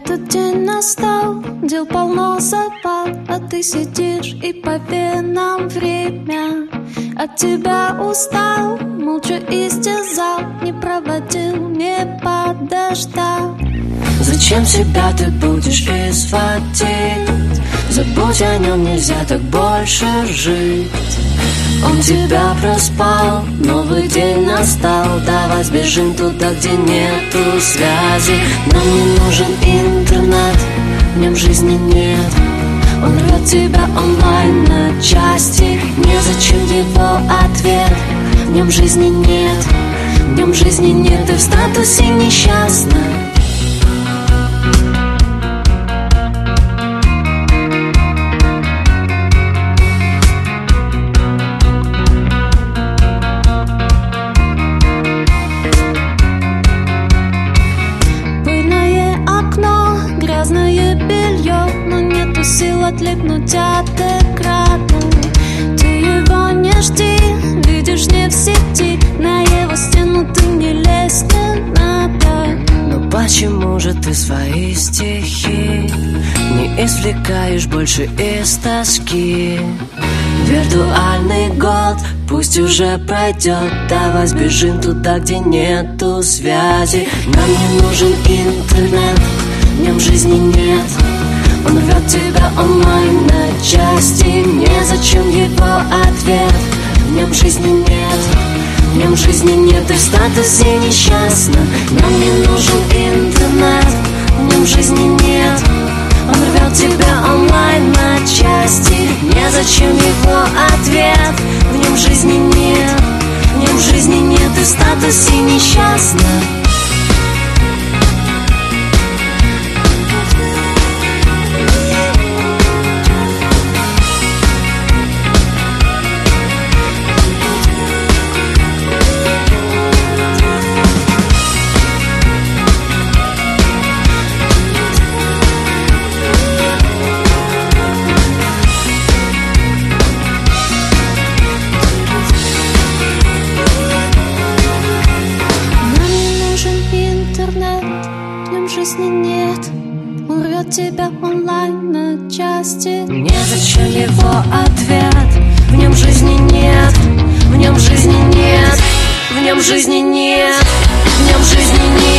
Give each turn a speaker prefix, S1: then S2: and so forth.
S1: Этот день настал, дел полно запал, а ты сидишь и по венам время. От тебя устал, молча истязал, не проводил, не подождал. Зачем себя ты будешь изводить? Забудь о нем, нельзя так больше жить. Он тебя проспал, новый день настал. Давай сбежим туда, где нету связи. Нам не нужен интернет, в нем жизни нет. Он рвет тебя онлайн на части. Незачем его ответ, в нем жизни нет. В нем жизни нет, ты в статусе несчастна. Грязное белье, но нету сил отлипнуть от экрана. Ты его не жди, видишь не в сети. На его стену ты не лезь, не надо. Но почему же ты свои стихи не извлекаешь больше из тоски? Виртуальный год пусть уже пройдет. Давай сбежим туда, где нету связи. Нам не нужен интернет, в нем жизни нет. Он рвет тебя онлайн на части. Незачем его ответ, в нем жизни нет. В нем жизни нет, ты в статусе несчастна. Нам не нужен интернет, в нем жизни нет. Он рвет тебя онлайн на части. Незачем его ответ, в нем жизни нет. В нем жизни нет, ты в статусе несчастна. Жизни нет, он рвет тебя онлайн на части. Незачем его ответ, в нем жизни нет. В нем жизни нет, в нем жизни нет, в нем жизни нет.